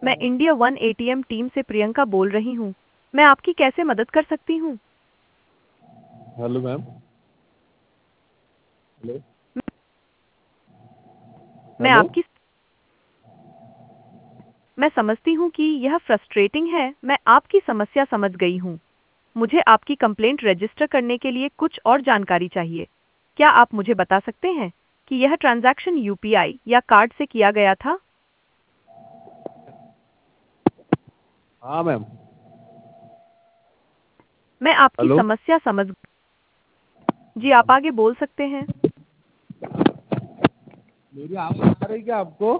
मैं India one ATM team से प्रियंका बोल रही हूँ। मैं आपकी कैसे मदद कर सकती हूँ? Hello ma'am. हेलो। मैं हेलो। आपकी मैं समझती हूँ कि यह फ्रस्ट्रेटिंग है। मैं आपकी समस्या समझ गई हूँ। मुझे आपकी कंप्लेंट रजिस्टर करने के लिए कुछ और जानकारी चाहिए। क्या आप मुझे बता सकते हैं कि यह ट्रांजैक्शन यूपीआई या कार्ड से किया गया था? हाँ मैम। मैं आपकी हेलो। समस्या समझ जी, आप आगे बोल सकते हैं। मेरी आवाज़ आ रही क्या आपको?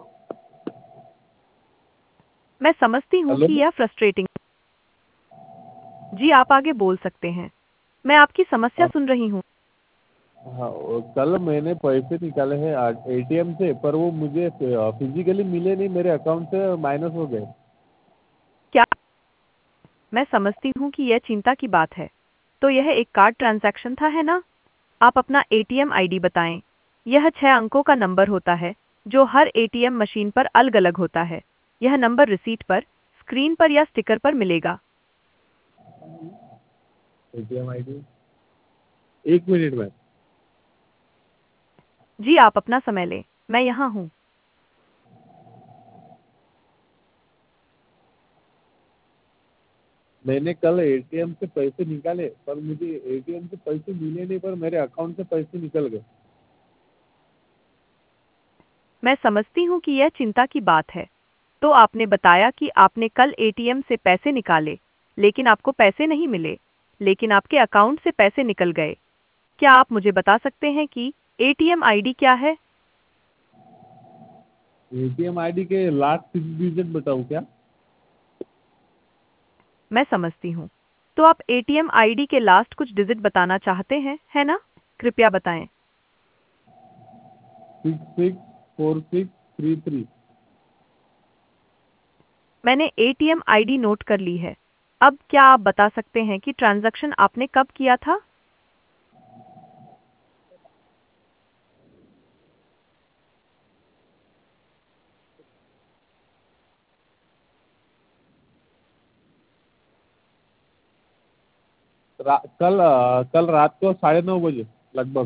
मैं समझती हूँ हेलो। कि यह फ्रस्ट्रेटिंग जी, आप आगे बोल सकते हैं। मैं आपकी समस्या हाँ। सुन रही हूँ। हाँ, कल मैंने पैसे निकाले हैं एटीएम से, पर वो मुझे फिजिकली मिले नहीं, मेरे अकाउंट से माइनस हो गए। क्या मैं समझती हूँ कि यह चिंता की बात है। तो यह एक कार्ड ट्रांजैक्शन था, है ना? आप अपना एटीएम आईडी बताएं। यह 6 अंकों का नंबर होता है जो हर एटीएम मशीन पर अलग-अलग होता है। यह नंबर रिसीट पर, स्क्रीन पर या स्टिकर पर मिलेगा। ATM ID. एक मिनट मैम। जी, आप अपना समय लें। मैं यहाँ हूँ। मैंने कल एटीएम से पैसे निकाले, पर मुझे एटीएम से पैसे मिले नहीं, पर मेरे अकाउंट से पैसे निकल गए। मैं समझती हूँ कि यह चिंता की बात है। तो आपने बताया कि आपने कल एटीएम से पैसे निकाले, लेकिन आपको पैसे नहीं मिले, लेकिन आपके अकाउंट से पैसे निकल गए। क्या आप मुझे बता सकते हैं कि एटीएम आईडी क्या है? एटीएम आईडी के लास्ट 6 डिजिट बताऊँ क्या? मैं समझती हूँ। तो आप एटीएम आईडी के लास्ट कुछ डिजिट बताना चाहते हैं, है ना? कृपया बताएं। 664633। मैंने एटीएम आईडी नोट कर ली है। अब क्या आप बता सकते हैं कि ट्रांजैक्शन आपने कब किया था? कल रात को 9:30 बजे लगभग।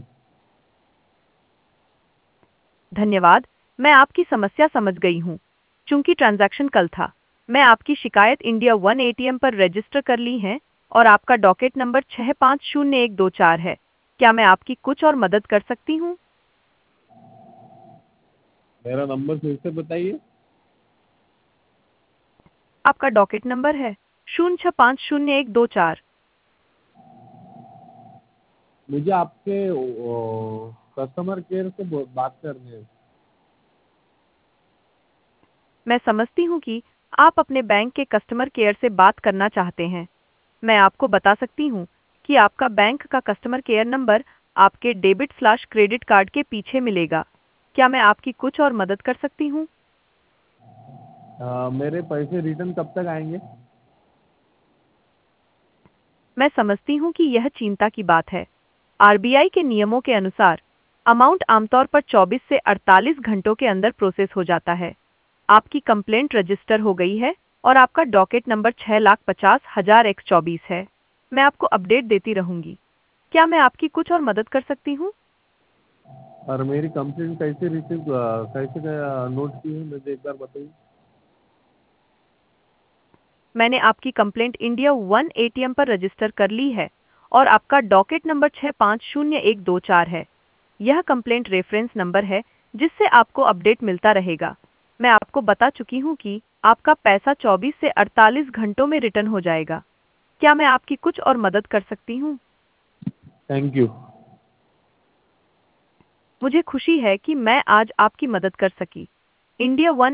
धन्यवाद। मैं आपकी समस्या समझ गई हूँ। चूंकि ट्रांजैक्शन कल था, मैं आपकी शिकायत इंडिया वन एटीएम पर रजिस्टर कर ली है और आपका डॉकेट नंबर 650124 है। क्या मैं आपकी कुछ और मदद कर सकती हूँ? मेरा नंबर फिर से बताइए। आपका डॉकेट नंबर है 06500124। मुझे आपके कस्टमर केयर से बात करनी है। मैं समझती हूँ कि आप अपने बैंक के कस्टमर केयर से बात करना चाहते हैं। मैं आपको बता सकती हूँ कि आपका बैंक का कस्टमर केयर नंबर आपके डेबिट/क्रेडिट कार्ड के पीछे मिलेगा। क्या मैं आपकी कुछ और मदद कर सकती हूँ? मेरे पैसे रिटर्न कब तक आएंगे? मैं समझती हूँ कि यह चिंता की बात है। आरबीआई के नियमों के अनुसार अमाउंट आमतौर पर 24 से 48 घंटों के अंदर प्रोसेस हो जाता है। आपकी कंप्लेंट रजिस्टर हो गई है और आपका डॉकेट नंबर 6,50,000x24 है। मैं आपको अपडेट देती रहूंगी। क्या मैं आपकी कुछ और मदद कर सकती हूँ? और मेरी कंप्लेंट कैसे नोट की है, मुझे एक बार बताइए। मैंने आपकी कंप्लेंट इंडिया वन एटीएम पर रजिस्टर कर ली है और आपका डॉकेट नंबर 650124 है। यह कंप्लेंट रेफरेंस नंबर है जिससे आपको अपडेट मिलता रहेगा। मैं आपको बता चुकी हूँ कि आपका पैसा 24 से 48 घंटों में रिटर्न हो जाएगा। क्या मैं आपकी कुछ और मदद कर सकती हूँ? Thank you. मुझे खुशी है कि मैं आज आपकी मदद कर सकी। India one